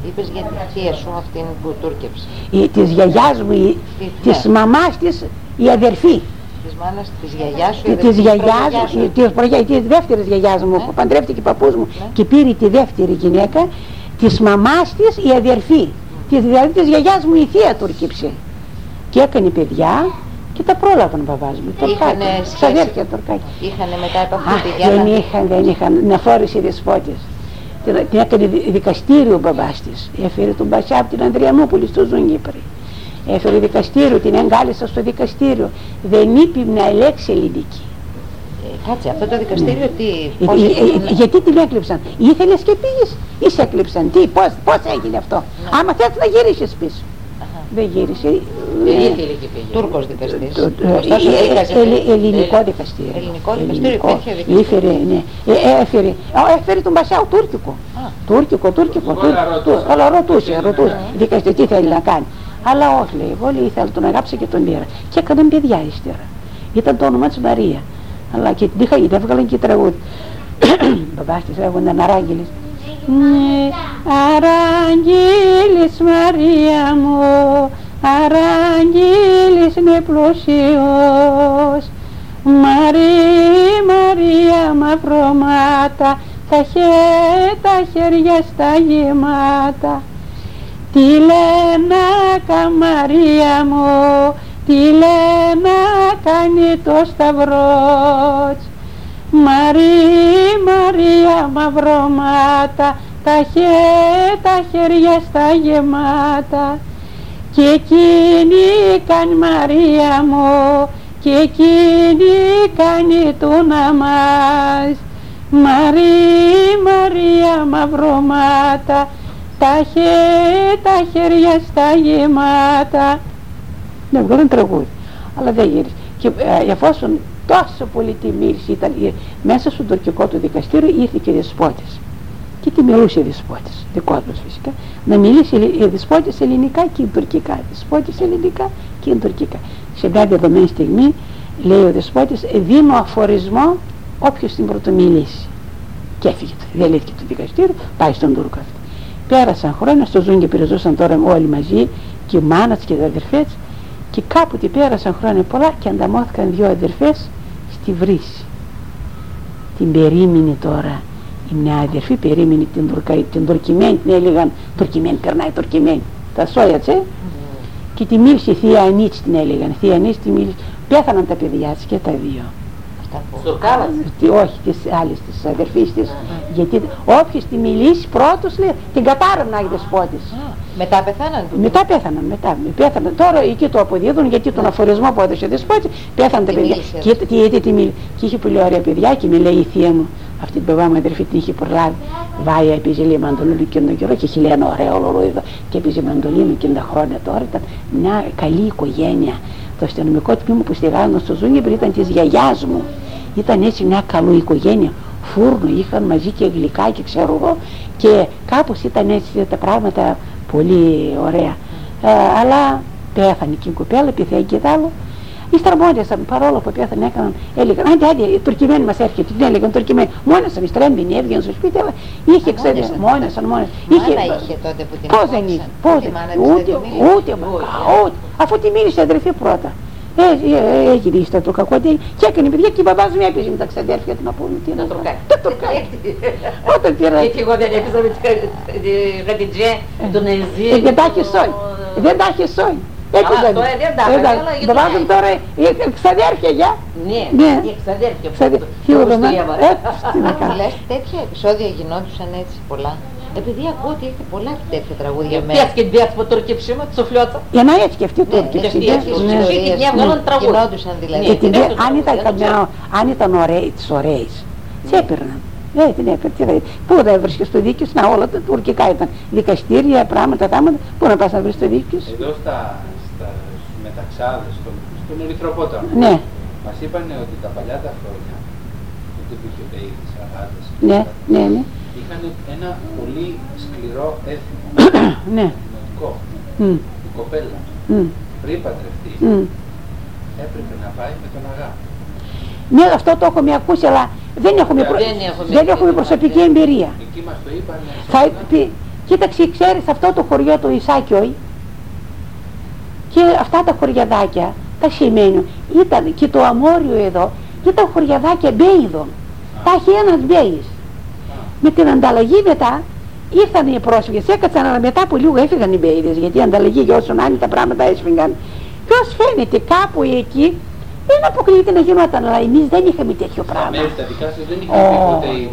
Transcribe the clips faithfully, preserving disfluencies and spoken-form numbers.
Είπες για τη θεία σου αυτήν που τούρκεψε. Η, της γιαγιάς μου, η, Τι, της ναι. μαμάς της, η αδερφή. Της μάνας, της γιαγιάς σου, Τη- η της γιαγιάς προγιαγιάς μου, σου. της, προγια- της δεύτερης γιαγιάς μου, Ναι. που παντρεύτηκε παππούς μου, Ναι. και πήρε τη δεύτερη γυναίκα, της μαμάς της η αδερφή. Της, δηλαδή της γιαγιάς μου η θεία τουρκήψε. Και έκανε παιδιά και τα πρόλαβαν ο μπαμπάς μου. Είχανε σχέση. Ξαδέρφια τουρκάκια. Είχανε μετά από Αχ, αυτή τη γιαγιά. δεν είχαν, δεν είχαν, να φόρησε δεσπότες. Την, την έκανε δι- δικαστήριο ο μπαμπάς της. Έφερε τον μπασιά από την Ανδριανούπολη στο Ζουγίπρι. Έφερε δικαστήριο, την εγκάλεσα στο δικαστήριο. Δεν είπε μια λέξη ελληνική. Ε, Κάτσε, αυτό το δικαστήριο τι, Ε, πώς ε, έγινε? ε, γιατί την έκλεψαν? Ήθελες και πήγες ή σε έκλεψαν? Τι, πώς, πώς έγινε αυτό? Ναι. Άμα θες να γυρίσεις πίσω. Αχα. Δεν γύρισε. Δεν Ε, ήθελε και πήγε. Τούρκος δικαστής. το- το- Ωστόσο ε, ε, δίκαζε. ε, ε, ελληνικό δικαστήριο. Ελληνικό δικαστήριο, υπήρχε δικαστήριο. Ήφερε, ναι. Ε, ε, έφερε, ε, έφερε τον Μπασιάου τουρκικό. Α. Τουρκικό, τουρκικό. Όλα τουρ- ρωτούσε. τουρ- Αλλά ρωτούσε, ρωτούσε. Δικαστή τι θέλει να κάνει. Αλλά όχι, λέει, εγώ λέει, ήθελα τον αγάπησα και τον πήρα. Και έκαναν παιδιά ύστερα. Ήταν το όνομα της Μαρία. Αλλά και την είχα, την έβγαλαν και τραγούδι. Μπαμπάς της λέγονταν Αράγγελης. Ναι, Αράγγελης Μαρία μου, Αράγγελης είναι πλούσιος. Μαρία, Μαρία μαυρωμάτα, τα, χέ, τα χέρια στα γεμάτα. Τι λένε καμαρία μου, τι λένε κάνει το σταυρός. Μαρία, Μαρία μαυρωμάτα, τα, χέ, τα χέρια στα γεμάτα. Και εκείνη κάνει Μαρία μου, και εκείνη κάνει του ναμάς. Μαρία, Μαρία μαυρωμάτα, τα, χέ, τα χέρια στα γεμάτα. Ναι, βγάλαν τραγούδι, αλλά δεν γύρισε. Και ε, εφόσον τόσο πολύ τη μίλησε, ήταν ε, μέσα στο τουρκικό του δικαστήριο, ήρθε και δεσπότης. Και τη μιλούσε δεσπότης, δικός μας φυσικά, να μιλήσει η δεσπότης ελληνικά και τουρκικά. Δεσπότης ελληνικά και τουρκικά. Σε μια δεδομένη στιγμή, λέει ο δεσπότης, δίνω αφορισμό όποιος την πρωτομιλήσει. Και έφυγε, διαλύθηκε το δικαστήριο, πάει στον Τούρκο αυτό. Πέρασαν χρόνια, στο Ζούγκιπρι ζούσαν τώρα όλοι μαζί, και η μάνα της και οι αδερφές, και κάποτε πέρασαν χρόνια πολλά και ανταμώθηκαν δύο αδερφές στη Βρύση. Την περίμενε τώρα η μια αδερφή, περίμενε την, τουρκα, την τουρκημένη, την έλεγαν τουρκημένη, περνάει τουρκημένη, τα σόγιατσε, mm. και τη μίλησε η θεία Ανίτς, την έλεγαν, θεία Ανίτς τη μίλησε, πέθαναν τα παιδιά της και τα δύο. Στουρκάλας. Όχι, της άλλης, της αδερφής της, mm. γιατί όποιος τη μιλήσει πρώτος, λέει, την κατάρρευνα να έχει δεσπότης. Mm. Μετά πεθάναν. Μετά πέθαναν, μετά πέθαναν. Τώρα εκεί το αποδίδουν, γιατί τον αφορισμό που έδωσε ο δεσπότης, πέθαναν τα παιδιά. Και, και, γιατί τη μίλησε. Και είχε πολύ ωραία παιδιά και μιλάει η θεία μου, αυτή την παπά μου αδερφή την είχε προλάβει. Βάια έπαιζε λέει μαντολίνο και τον καιρό και είχε λέει ένα ωραίο ολορόιδο και έπαιζε μαντολίνο και τα χρόνια τώρα. Ήταν μια καλή οικογένεια. Το αστυνομικό τμήμα που στεγάζονταν στο Ζούγκιπρι ήταν της γιαγιάς μου. Ήταν έτσι μια καλή οικογένεια. Φούρνο είχαν μαζί και γλυκά και ξέρω εγώ, και κάπως ήταν έτσι τα πράγματα πολύ ωραία. Ε, αλλά πέθανε και η κοπέλα, πεθαίνει και τ' άλλο. Ύστερα μόνεσαν, παρόλο που πέθανε, έκαναν, έλεγαν, άντε, άντε, η τουρκημένη μας έρχεται, την έλεγαν τουρκημένη. Μόνεσαν, ύστερα έμπαινε, έβγαινε στο σπίτι, αλλά είχε, ξέρετε, μόνεσαν, μόνεσαν. Μάνα είχε τότε που την πώς δεν είχε, πώς δεν είχε, ούτε, ούτε, ούτε, αφού τη μίλησε η αδερφή πρώτα. Ε, ε, έγινε ύστερα το κακό και έκανε παιδιά και η μπαμπάς μου έπαιζε με τα ξαδέρφια του να πούμε τι να τουρκάκι. Τα τουρκάκι. Όταν πήρα. Γιατί εγώ δεν έπαιζα με τη Χατιτζέ, τον Εζή. Δεν τα έχει σόι. Δεν τα έχει σόι. Τώρα δεν τα έχει, αλλά το βάζουν τώρα ξαδέρφια για. Ναι, οι ξαδέρφια που το στρίαβα. Λες τέτοια επεισόδια γινόντουσαν έτσι πολλά. Επειδή ακούω ότι έχετε πολλά τέτοια τραγούδια μέσα. Пятки бят по туркевщима, цуфлёца. Για να έτσι και αυτή τουρκευση. Γινόντουσαν δηλαδή. Αν ήταν ωραίοι τις ωραίες, τις έπαιρναν. Δεν την έπαιρνε. Πού δεν έβρισκε στο δίκαιο, να όλα τα τουρκικά ήταν. Δικαστήρια, πράγματα, θάματα. Πού να πας να βρεις το δίκαιο. Εδώ στα, στα μεταξάδες, στο, στον Ερυθροπόταμο, ναι. μας είπαν ότι τα παλιά τα χρόνια, τότε που είχε πει τις αγάτες, ναι, ναι, ναι. είχαν ένα πολύ σκληρό έθιμο, ναι. κοινωνικό. Mm. Η κοπέλα, mm. πριν παντρευτεί, mm. έπρεπε να πάει με τον αγάπη. Ναι, αυτό το έχουμε ακούσει, αλλά δεν έχουμε, προ... δεν έχουμε προσωπική εμπειρία. Εκεί μας το είπαν. Θα πει... Κοίταξε, ξέρεις αυτό το χωριό το Ισάκιοι και αυτά τα χωριαδάκια, τα Σιμένιο, ήταν και το Αμόριο εδώ, ήταν χωριαδάκια Μπέιδων. Τα έχει ένας Μπέης. Με την ανταλλαγή μετά ήρθαν οι πρόσφυγες, έκατσαν, αλλά μετά από λίγο έφυγαν οι Μπέιδες, γιατί η ανταλλαγή για όσον αν τα πράγματα έσφυγαν. Και ως φαίνεται κάπου εκεί δεν αποκλείεται να γινόταν, αλλά εμείς δεν είχαμε τέτοιο πράγμα. Στα μέρη τα δικά σας δεν είχαν τίποτε η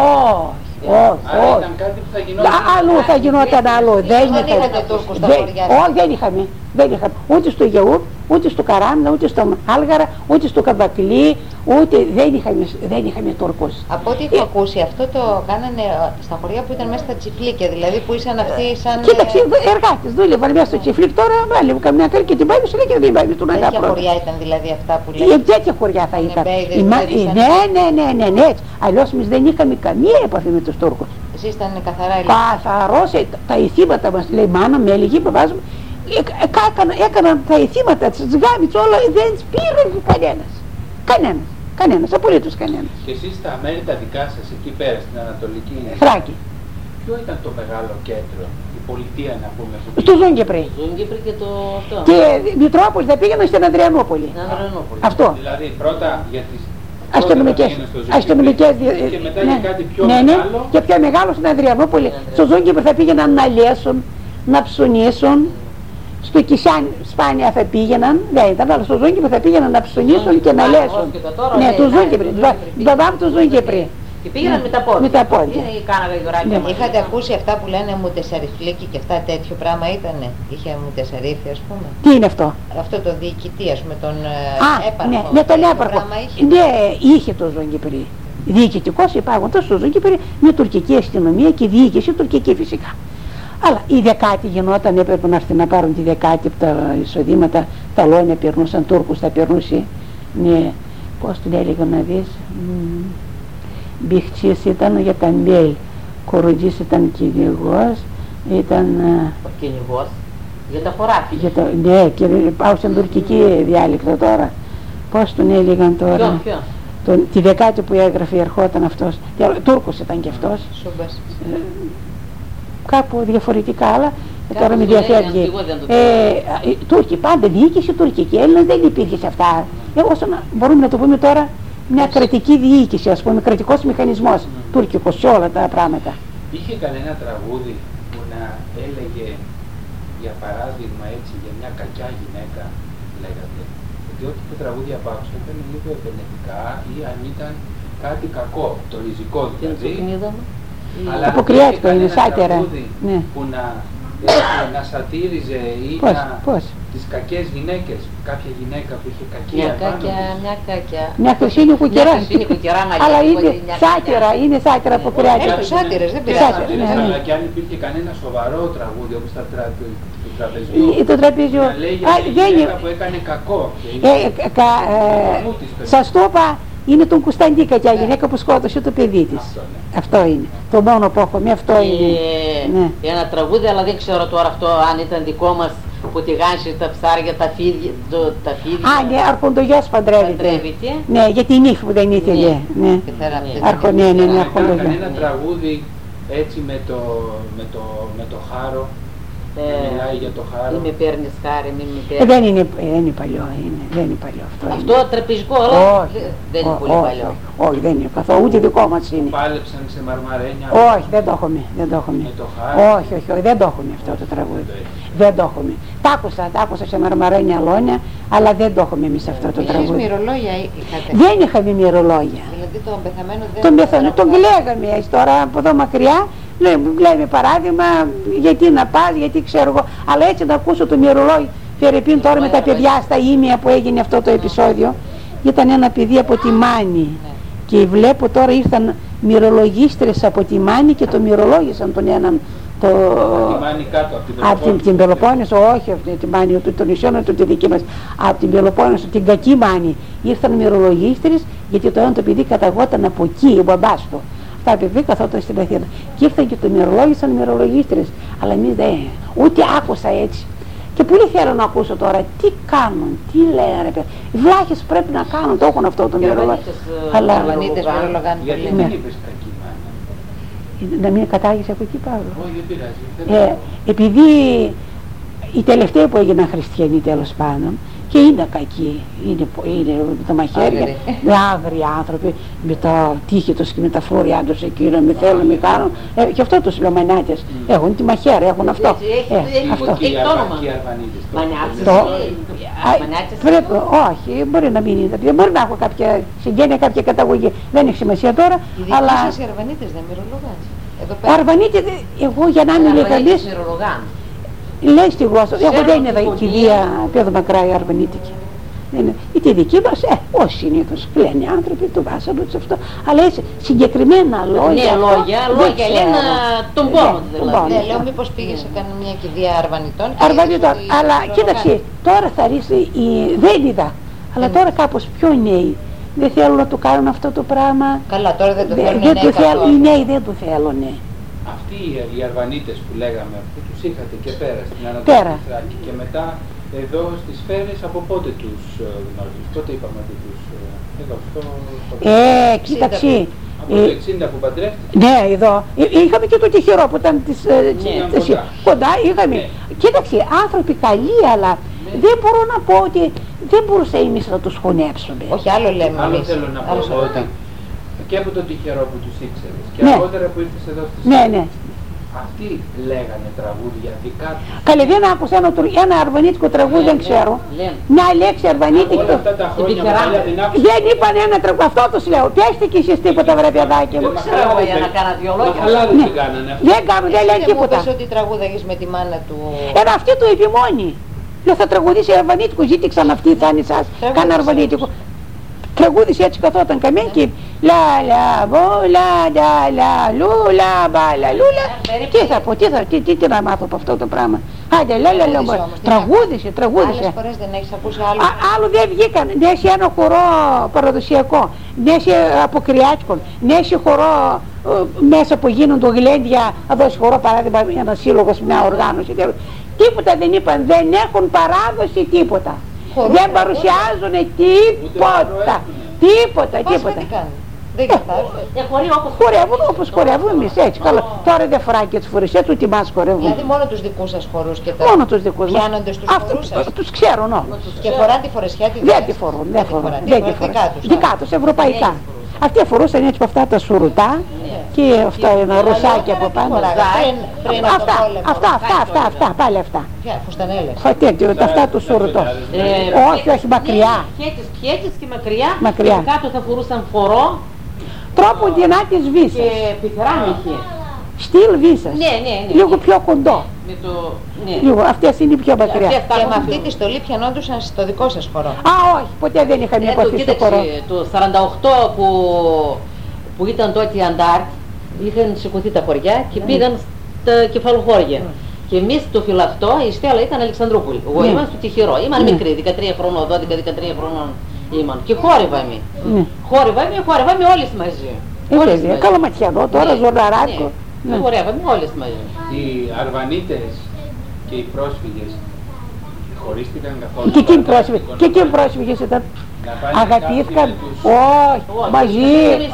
όχι, άρα ήταν κάτι που θα γινόταν. Αλλού θα γινόταν άλλο. Δεν είχατε Τούρκους στα χωριά. Όχι, δεν είχαμε. Δεν είχαμε. Ούτε στο Γεούρ, ούτε στο Καράμνα, ούτε στο Άλγαρα, ούτε στο Καβακλή, ούτε δεν είχαμε, δεν είχαμε Τούρκους. Από ό,τι έχω ακούσει, αυτό το κάνανε στα χωριά που ήταν μέσα στα τσιφλίκια, δηλαδή που ήσαν αυτοί σαν... Κοίταξε, εργάτες δούλευαν μέσα στο τσιφλίκ, τώρα βάλε καμιά καλή και την πάει σου λέει και δεν πάει του να κάνει. Τέτοια χωριά ήταν δηλαδή αυτά που λέει. Τέτοια χωριά θα ήταν. Ναι, ναι, ναι, ναι, ναι, έτσι. Αλλιώς εμείς δεν είχαμε καμία επαφή με τους Τούρκους. Εσείς ήταν καθαρά ελληνικοί. Καθαρός, τα ηθήματα μας λέει μάνα με έλεγε παπάς μου. Έκαναν τα ηθήματα της γάμης όλα, δεν πήραν κανένας. Κανένας, κανένας, απολύτως κανένας. Και εσείς στα μέρη τα δικά σας, εκεί πέρα στην Ανατολική Θράκη. Ποιο ήταν το μεγάλο κέντρο, η πολιτεία να πούμε? Στο Ζούγκεπρι. Ζούγκεπρι και το αυτό. Και Μητρόπολη θα πήγαιναν στην Ανδριανούπολη. Ανδριανούπολη. Αυτό. Δηλαδή πρώτα για τις αστυνομικές, αστυνομικές και μετά ναι, για κάτι πιο ναι, ναι, μεγάλο. Και πιο μεγάλο στην Ανδριανούπολη. Στο Ζούγκεπρι θα πήγαιναν να λέσουν, να ψωνίσουν. Στο Κισιάν σπάνια θα πήγαιναν, δεν ήταν, αλλά στο Ζούγκεπρι θα πήγαιναν να ψωνίσουν και να λέσουν. Ναι, το Ζούγκεπρι, τον μπαμπά μου το Ζούγκεπρι. Και πήγαιναν με τα πόδια. Με τα πόδια. Ναι. Είχατε ακούσει αυτά που λένε μουτεσαριφλίκι και αυτά τέτοιο πράγμα ήτανε? Είχε μουτεσαρίφη ας πούμε. Τι είναι αυτό? Αυτό το διοικητή ας πούμε, τον Α, έπαρχο. ναι, με τον έπαρχο. Είχε. Ναι, είχε το Ζούγκεπρι. Διοικητικός υπάγοντας στο Ζούγκεπρι με τουρκική αστυνομία και διοίκηση τουρκική φυσικά. Αλλά η δεκάτη γινόταν, έπρεπε να έρθει να πάρουν τη δεκάτη από τα εισοδήματα, τα λόνια περνούσαν, Τούρκους τα περνούσε. Ναι, πώς την έλεγα να δεις, Μπιχτσής ήταν για τα Μπέλ, Κοροτζής ήταν κυνηγός, ήταν... Κυνηγός, για τα χωράφια. Για το, ναι, και πάω στην τουρκική διάλεκτο τώρα. Πώς τον έλεγαν τώρα. Ποιον, ποιον. Τον, τη δεκάτη που έγραφε ερχόταν αυτός, Τούρκος ήταν και αυτός. Σούμπας. Ε, κάπου διαφορετικά, αλλά κάπου τώρα με διαφεύγει. Ε, οι Τούρκοι πάντα διοίκηση τουρκική, Έλληνας δεν υπήρχε σε αυτά. Ε, όσο να, μπορούμε να το πούμε τώρα μια κρατική διοίκηση, ας πούμε, κρατικός μηχανισμός, mm. τουρκικός σε όλα τα πράγματα. Είχε κανένα τραγούδι που να έλεγε, για παράδειγμα έτσι, για μια κακιά γυναίκα, λέγατε? Γιατί ό,τι το τραγούδι από άκουσα ήταν λίγο επενετικά ή αν ήταν κάτι κακό, το ριζικό δηλαδή. Αλλά αποκριάτικο είναι, σάτυρα. Ναι. Που να, έτσι, να σατήριζε ή πώς, να... Πώς? Τις κακές γυναίκες, κάποια γυναίκα που είχε κακία μια πάνω κακιά, της. μια κακιά. Μια χρυσίνη κουκερά. Αλλά είναι σάτυρα, είναι σάτυρα αποκριάτικα. Έχουν σάτυρες, δεν πειράζει. Αλλά και αν υπήρχε κανένα σοβαρό τραγούδι όπως τα του τραπεζιού, το τραπεζιού να λέγει μια γυναίκα που έκανε κακό. Σας το είπα, είναι τον Κωνσταντή κακιά γυναίκα που σκότωσε το παιδί της. Αυτό είναι. Το μόνο που έχω, αυτό είναι. Ένα τραγούδι, αλλά δεν ξέρω τώρα αυτό αν ήταν δικό μας, που τηγάνισε τα ψάρια, τα φίδια. Α, ναι, αρχοντογιός παντρεύεται. Ναι, γιατί η νύφη που δεν ήθελε. Ναι, αρχονέ, ναι, ναι, αρχοντογιός. Κανένα τραγούδι έτσι με το χάρο. Μιλάει για το χάρο. Μην με παίρνεις χάρη, μην με παίρνεις. Ε, δεν, είναι, δεν είναι παλιό, είναι, δεν είναι παλιό αυτό. Αυτό είναι τραπεζικό, αλλά όχι, δεν είναι ό, πολύ όχι, παλιό. Όχι, όχι, δεν είναι καθόλου, ούτε δικό μας είναι. Πάλεψαν σε μαρμαρένια. Όχι, δεν το έχουμε, δεν το έχουμε. Με το χάρο. Όχι, όχι, όχι, δεν το έχουμε αυτό το τραγούδι. Δεν το έχουμε. Τ' άκουσα, τ' άκουσα σε μαρμαρένια λόνια, αλλά δεν το έχουμε εμείς αυτό το τραγούδι. Εσείς μυρολόγια είχατε? Δεν είχαμε μυρολόγια. Δηλαδή τον πεθαμένο δεν... Τον πεθαμένο, τον κλαίγαμε τώρα από εδώ μακριά. Λέμε παράδειγμα, γιατί να πας, γιατί ξέρω εγώ, αλλά έτσι να ακούσω το μυρολόγιο. Φερρυπίν τώρα με τα παιδιά στα ήμια που έγινε αυτό το επεισόδιο, ήταν ένα παιδί από τη Μάνη και βλέπω τώρα ήρθαν μυρολογίστρες από τη Μάνη και το μυρολόγησαν τον έναν. Το... Από τη Μάνη κάτω, από την, την Πελοπόννησο, όχι από την Μάνη, το νησιόν, το δική μας, από την Πελοπόννησο, την κακή Μάνη. Ήρθαν μυρολογίστρες γιατί το ένα το παιδί καταγόταν από εκεί, ο μπαμπάς του. Τα παιδί καθόταν στην Αθήνα. Και ήρθαν και το μυρολόγησαν οι μυρολογίστρες. Αλλά εμείς δεν, ούτε άκουσα έτσι. Και πολύ θέλω να ακούσω τώρα τι κάνουν, τι λένε ρε παιδιά. Οι βλάχες πρέπει να κάνουν, το έχουν αυτό το μυρολόγιο. Αλλά... Αλβανίτες μυρολογάνε πολύ. Γιατί δεν είπες κακή Μάνη? Να μην κατάγεσαι από εκεί, Παύλο. Όχι, δεν πειράζει. Ε, επειδή οι τελευταίοι που έγιναν χριστιανοί τέλος πάντων και είναι κακοί, είναι, είναι με τα μαχαίρια, με άγριοι άνθρωποι, με τα τείχη τους και με τα φόρια τους εκείνο, με θέλουν, με κάνουν. Ε, και αυτό τους λέω μανιάτες. Έχουν τη μαχαίρια, έχουν αυτό. Ε, αυτό. Πρέπει, όχι, μπορεί να μην είναι. Μπορεί να έχω κάποια συγγένεια, κάποια καταγωγή. Δεν έχει σημασία τώρα. Οι δικοί αλλά... σας οι Αρβανίτες δεν μυρολογάνε. Αρβανίτες, εγώ για να είμαι ειλικρινής, λέει στη γλώσσα, εγώ δεν είναι η κηδεία πιο μακρά η αρβανίτικη. Είτε δική μας, ε, ως συνήθως λένε άνθρωποι του Βάσανου, του αυτό, αλλά έτσι συγκεκριμένα λόγια. Ναι, λόγια, λόγια λένε τον πόνο δηλαδή. Ναι, λέω μήπως πήγε σε κάνει μια κηδεία Αρβανιτών. Αρβανιτών, αλλά κοίταξε, τώρα θα ρίξει η Βέλιδα, αλλά τώρα κάπως πιο νέοι. Δεν θέλουν να του κάνουν αυτό το πράγμα. Καλά, τώρα δεν το θέλουν δεν νέοι το θέλουν, καθόλου. οι νέοι δεν το θέλουν. Αυτοί οι Αρβανίτες που λέγαμε, που τους είχατε και πέρα στην Ανατολική Θράκη και μετά εδώ στις Φέρες, από πότε τους γνώριζες, πότε είπαμε ότι τους... εδώ στο... Ε, κοίταξε. Από το εξήντα που παντρεύτηκε. Ναι, εδώ. Είχαμε και το τυχερό που ήταν της, ναι, της, κοντά. κοντά. Είχαμε. Ναι. Κοίταξε, άνθρωποι καλοί, αλλά ναι. δεν μπορώ να πω ότι δεν μπορούσα εμείς να τους χωνέψουμε. Όχι, άλλο λέμε Άλλο εμείς. θέλω να πω άλλο ότι και από τον τυχερό που τους ήξερες και ναι. αργότερα που ήρθες εδώ στις ναι, ναι. αυτοί λέγανε τραγούδια δικά τους. Καλέ, δεν άκουσα ένα, ένα αρβανίτικο τραγούδι, δεν ξέρω. Μια λέξη αρβανίτικη. Όλα αυτά τα χρόνια παλιά δεν άκουσα. Δεν είπαν ένα τραγούδι, αυτό τους λέω. Πέστε κι εσείς τίποτα, βρε παιδάκι μου. Ξέρω για να κάνω δυο λόγια. Αλλά δεν κάνανε αυτό. Δεν κάνουν, δεν λένε τίποτα. Εσύ μου πες ότι τραγούδαγες με τη μάνα του... Ένα αυτή του επιμόνη. Λέω θα τραγουδήσει αρβανίτικο, ζήτηξαν αυτή, θα είναι εσάς. Κάνε αρβανίτικο. Τραγούδισε έτσι καθόταν καμία και λα λα βο λα λα λα λου λα μπα λα λούλα. Τι θα πω, τι θα, τι, τι, τι να μάθω από αυτό το πράγμα. Άντε λα λα λα τραγούδισε, τραγούδισε. Άλλες φορές δεν έχεις ακούσει άλλο. Άλλο δεν βγήκαν, ναι έχει ένα χορό παραδοσιακό, ναι έχει αποκριάτικο, ναι έχει χορό μέσα που γίνονται γλέντια, να δώσει χορό παράδειγμα ένα σύλλογος, μια οργάνωση. Τίποτα δεν είπαν, δεν έχουν παράδοση τίποτα. Δεν παρουσιάζουν τίποτα, τίποτα, τίποτα. Δεν καθάζουν. Χορεύουν όπως χορεύουν εμείς, έτσι καλά. Τώρα δεν φοράει και τις φορεσιές, ούτε μας χορεύουν. Δηλαδή μόνο τους δικούς σας χορούς και τα μόνο τους δικούς μας. πιάνονται στους χορούς σας. Τους ξέρουν όμως. Και φοράνε τη φορεσιά τη δεν τη φορούν, δεν φορούν. Δικά τους, ευρωπαϊκά. Αυτοί φορούσαν έτσι από αυτά τα σουρουτά και αυτά ένα ρουσάκι από πάνω. Αυτά, αυτά, αυτά, αυτά, αυτά, πάλι αυτά. Φουστανέλες. Αυτά του σουρουτό. Όχι, όχι, μακριά. Χέτες και μακριά. Μακριά. Και κάτω θα φορούσαν φορό. Τρόπο δυνά της βίσας. Και πυθράμιχη. Στυλ βίσας. Ναι, ναι, ναι. Λίγο πιο κοντό. Με το... ναι. Λίγο, αυτές είναι πιο μακριά. Και με αυτή τη στολή πιανόντουσαν στο δικό σας χορό. Α, όχι, ποτέ δεν είχαμε υποθεί στο χορό. Το σαράντα οκτώ που, που ήταν τότε οι Αντάρ, είχαν σηκωθεί τα χωριά και πήγαν στα κεφαλοχώρια. Και εμείς το φυλαχτό, η Στέλλα ήταν Αλεξανδρούπολη. Εγώ ήμουν στο Τυχερό. Ήμουν μικρή, δεκατρία χρονών, δώδεκα δεκατρία χρονών ήμουν. Και χόρευαμε. Χόρευαμε, χόρευαμε όλες μαζί. Ε, Καλαματιανό, τώρα Ζωναράκο. Ναι, χορεύαμε όλες μαζί. Οι Αρβανίτες και οι πρόσφυγες χωρίστηκαν καθόλου. Και εκείνοι πρόσφυγες, και εκείνοι πρόσφυγες ήταν. Αγαπήθηκαν, όχι, μαζί,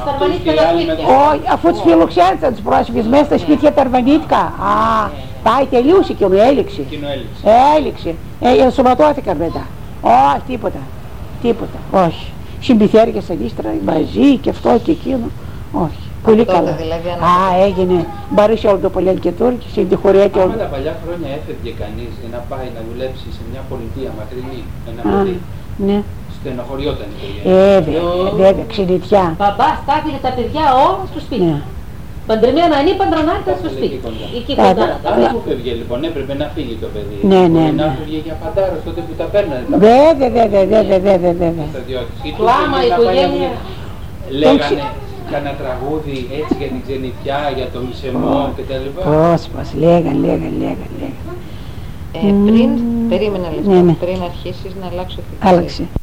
όχι, αφού τους φιλοξένησαν τους πρόσφυγες μέσα στα σπίτια τα αρβανίτικα. Α, πάει, τελείωσε και έληξε. Έληξε, ενσωματώθηκαν μετά. Όχι, τίποτα, τίποτα, όχι. Συμπιθέργησαν ύστερα μαζί και αυτό και εκείνο, όχι. Πολύ καλά. Δηλαδή, α, έγινε μπαρίσι όλο το Πολέν και Τούρκη, σε τη χωριά και όλο. Άμα τα παλιά χρόνια έφευγε κανείς να πάει να δουλέψει σε μια πολιτεία μακρινή, ένα παιδί. Ναι. Στενοχωριόταν η οικογένεια. Ε, βέβαια, βέβαια, ξενιτιά. Παπάς τα άφηγε τα παιδιά όλα στο σπίτι. Ναι. Παντρεμένα είναι παντρονάρτα στο σπίτι. Εκεί κοντά. Αν που φεύγε λοιπόν έπρεπε να φύγει το παιδί. Ναι, ναι. Να φύγει για παντάρος τότε που τα παίρνανε. Βέβαια, βέβαια, βέβαια, βέβαια, βέβαια. Κλάμα, η οικογένεια. Λέγανε κανένα τραγούδι έτσι για την ξενιτιά, για το μισεμό κτλ. Πώς, πώς, λέγαν, λέγαν, λέγαν, λέγαν. Ε, πριν, περίμενα λεπτό, ναι, ναι. πριν αρχίσεις να αλλάξω την Άλλαξε.